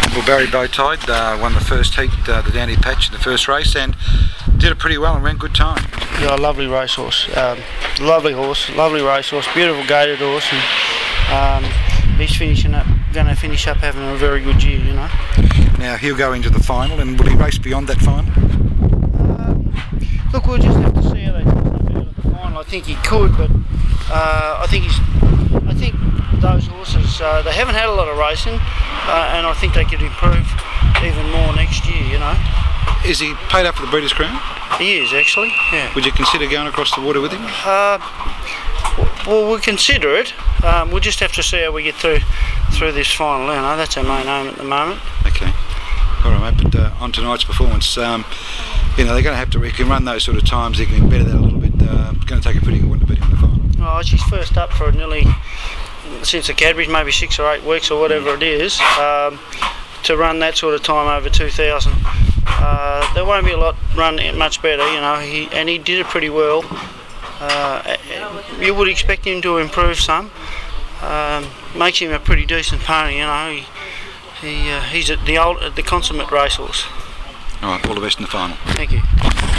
Well, Barry Bowtide won the first heat, the Dandy Patch, in the first race, and did it pretty well and ran good time. Yeah, lovely racehorse. Lovely horse, lovely racehorse, beautiful gaited horse, and he's going to finish up having a very good year, you know. Now he'll go into the final, and will he race beyond that final? Look, we'll just have to see how they do at the final. I think he could, but I think those horses they haven't had a lot of racing, and I think they could improve even more next year, you know. Is he paid up for the Breeders' Crown? He is, actually, yeah. Would you consider going across the water with him? Well, we'll consider it. We'll just have to see how we get through this final, you know. That's our main aim at the moment. Okay. All right, mate, but on tonight's performance, you know, they're going to have to, if he can run those sort of times, he can better that a little bit. It's going to take a pretty good one to beat him in the final. Oh, she's first up for nearly, since the Cadbury's, maybe 6 or 8 weeks or whatever it is, to run that sort of time over 2,000. There won't be a lot run much better, you know, and he did it pretty well. You would expect him to improve some. Makes him a pretty decent pony, you know. He's the consummate racehorse. All right, all the best in the final. Thank you.